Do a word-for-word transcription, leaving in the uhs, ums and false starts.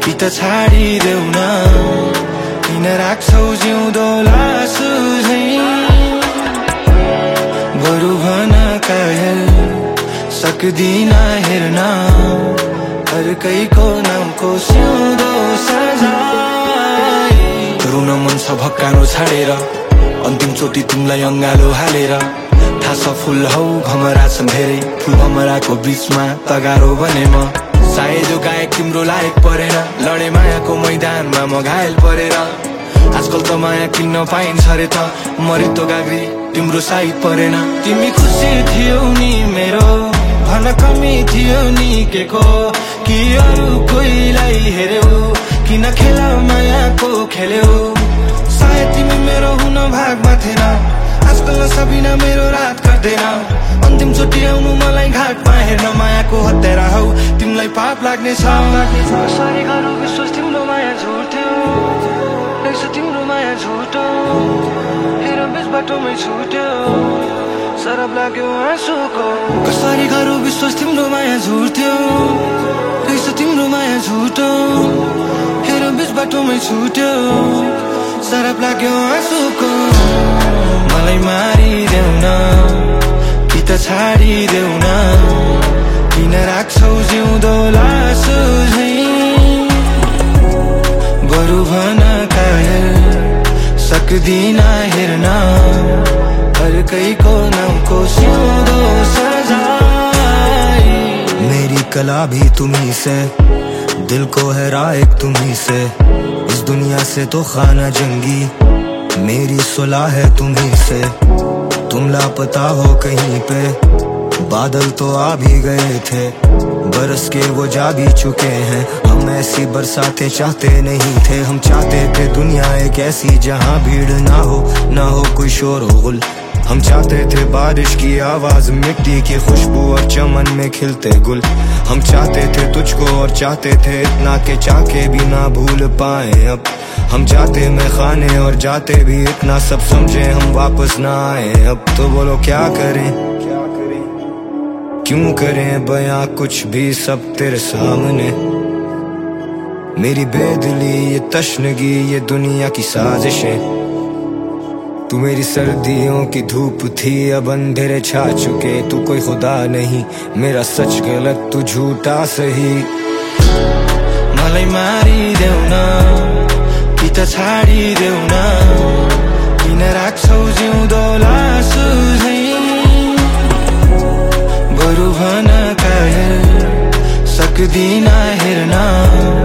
कि त छाडिदेऊ न किन राख्छौ जिउँदो लासु झैं बरु भन कायल सक्दिन हेर्न अर्कैको नामको सिउँदो सजाय रुन मन छ भक्कानो छाडेर अन्तिम चोटी तिमीलाई अंगालो हालेर थाहा छ फुल हौ भमरा छन् धेरै फुल भमराको बीचमा तगारो बने म सायद यो गायक तिम्रो लायक परेन लडे मायाको मैदानमा म घायल परेर आजकल त माया किन्न पाइन्छ रे त मरितो गाग्री तिम्रो साइड परेन तिमी खुसी थियौ नि मेरो भन कमी थियो नि के को कि अरू कोहीलाई हेर्यौ किन खेला मायाको खेल्यौ सायद तिमी मेरो हुन भागमा थिएन आजकल सबिना मेरो रात काट्दैन अन्तिम चोटि आउनु मलाई घाटमा हेर्न मायाको हत्यारा हौ तिमीलाई पाप लाग्ने छ कसरी गरौँ विश्वास तिम्रो माया झुट थियो रहेछ तिम्रो माया झुटो हेर बेच बाटोमै छुट्यो सरब लाग्यो आँसुको कसरी गरौँ विश्वास तिम्रो माया झुट थियो रहेछ तिम्रो माया झुटो हेर बेच बाटोमै छुट्यो सरब लाग्यो आँसुको मलाई मारिदेऊ न कि त छाडिदेऊ न किन राख्छौ जिउँदो लासु झैं बरु भन कायल सक्दिन हेर्न अर्कैको नामको सिउँदो सजाय मेरी कला भी तुम्ही से दिल को है राह तुम्ही से इस दुनिया से तो खाना जंगी मेरी सुलह है तुम्ही से तुम लापता हो कहीं पे बादल तो आ भी गए थे बरस के वो जा भी चुके हैं हम ऐसी बरसातें चाहते नहीं थे हम चाहते थे दुनिया एक ऐसी जहां भीड़ ना हो ना हो कोई शोर हो गुल हम चाहते थे बारिश की आवाज मिट्टी की खुशबू और चमन में खिलते गुल हम चाहते थे तुझको और चाहते थे इतना के चाह के भी ना भूल पाए अब हम जाते में खाने और जाते भी इतना सब समझे हम वापस ना आए अब तो बोलो क्या करें क्यों करें बयां कुछ भी सब तेरे सामने मेरी बेदिली ये तशनगी ये दुनिया की साजिशें तू मेरी सर्दियों की धूप थी अब अंधेरे छा चुके तू कोई खुदा नहीं मेरा सच गलत तू झूठा सही मलाई मारिदेऊ न कि त छाडिदेऊ न किन राख्छौ जिउँदो लासु झैं बरु भन कायल सक्दिन हेर्न